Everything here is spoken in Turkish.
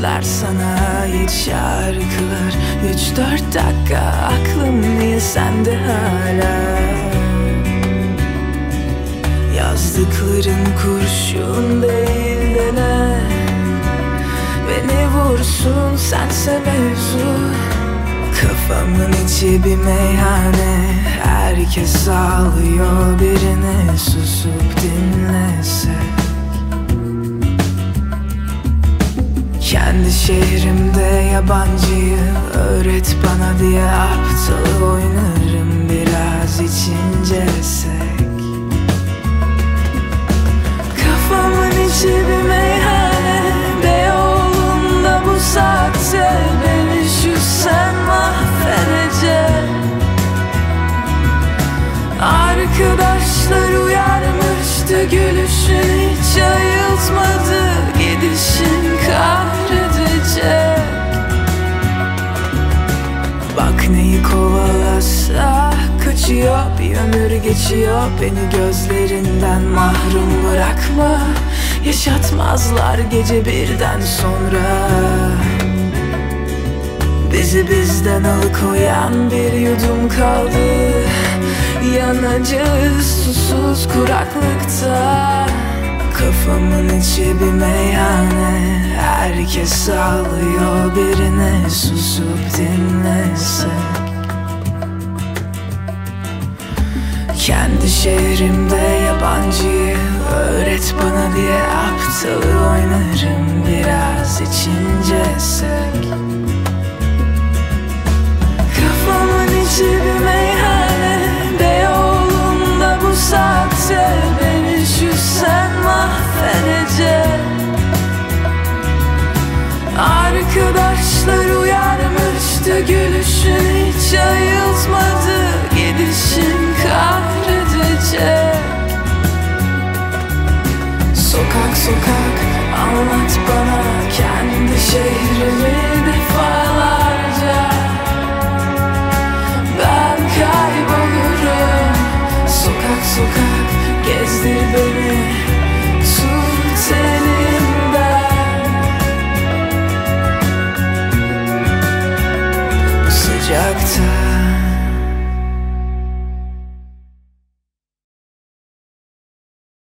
sözler sana ait şarkılar. 3-4 dakika aklım niye sende hala? Yazdıkların kurşun değil de ne? Beni vursun sense mevzu. Kafamın içi bir meyhane, herkes ağlıyor, birine susup dinlesek. Kendi şehrimde yabancıyı öğret bana diye aptal oynarım biraz içincesek. Kafamın içi bir meyhane, Beyoğlu'nda bu saatte beni şu sen mahvedecek. Arkadaşlar uyarmıştı, gülüşün hiç ayıltmadı, gidişin kahredecek. Bak neyi kovalasa kaçıyor, bir ömür geçiyor, beni gözlerinden mahrum bırakma. Yaşatmazlar gece birden sonra. Bizi bizden alıkoyan bir yudum kaldı, yanacağız susuz kuraklıkta. Kafamın içi bir meyhane, herkes ağlıyor, birine susup dinlesek. Kendi şehrimde yabancıyı öğret bana diye aptalı oynarım biraz içincesek. Kafamın içi bir meyhane, Beyoğlu'nda bu saatte beni şu sen mahvedecek. Arkadaşlar uyarmıştı, gülüşün hiç ayıltmadı, gidişin kahredecek. Sokak sokak anlat bana kendi şehrimi defalarca. Ben kaybolurum, sokak sokak gezdir beni, tut elimden. Sıcakta